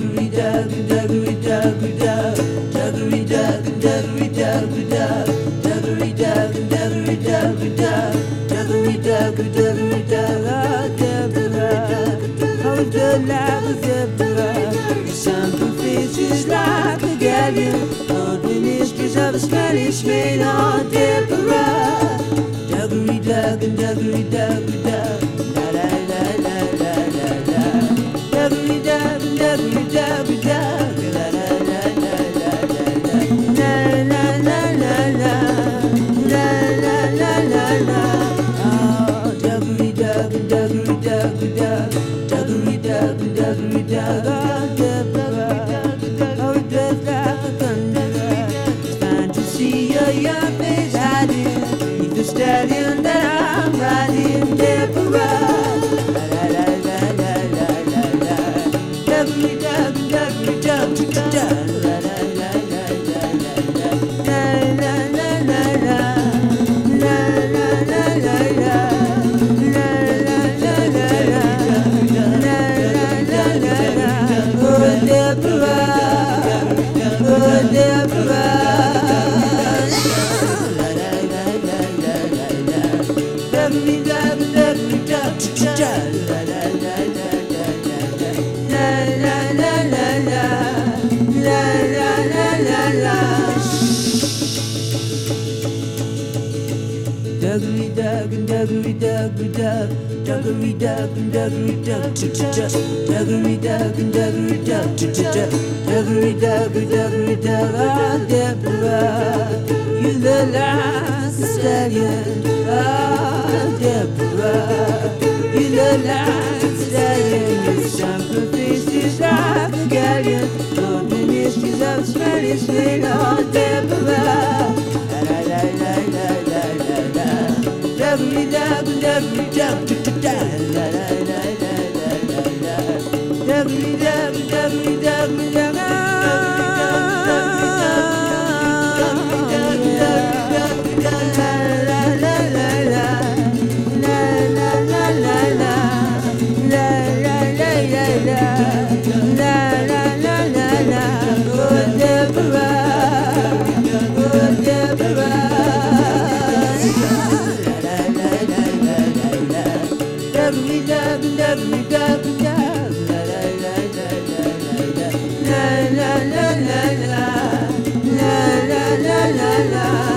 duggery dug, duggery duggery dug, duggery dug, duggery duggery dug, duggery dug, duggery duggery dug, duggery dug, duggery dug. Oh, Deborah, oh, the life of Deborah. The sunken face is like a galleon, all the mysteries of a Spanish maid. Oh, Deborah, duggery dug and duggery duggery dug, la la la la la la la. Duggery dug and duggery duggery dug, la la la la la la la la la la la la la la la. Oh, duggery dug and duggery duggery dug, duggery dug and duggery dug. Oh, Deborah, oh, just like a thunderer, it's fine to see your young face hiding beneath the stallion that I'm riding. Deborah, la la la la la la la. Duggery dug, duggery dug, dug, la la la la la la la la la la la la la la la la. Duggery dug and duggery duggery dug, duggery dug and duggery dug, duggery dug and duggery dug, duggery dug and duggery dug. Oh, Deborah, you look like a stallion. Oh, Deborah, you look like a stallion. Your sunken face is like a galleon, all the mysteries of a Spanish maid. Oh, Deborah, la la la la la la la la. Duggery dug, duggery dug, la la la la la la la. Duggery dug, duggery dug, dug. Duggery dug, duggery dug, dug, la la la la la la la la la la la la la la la la.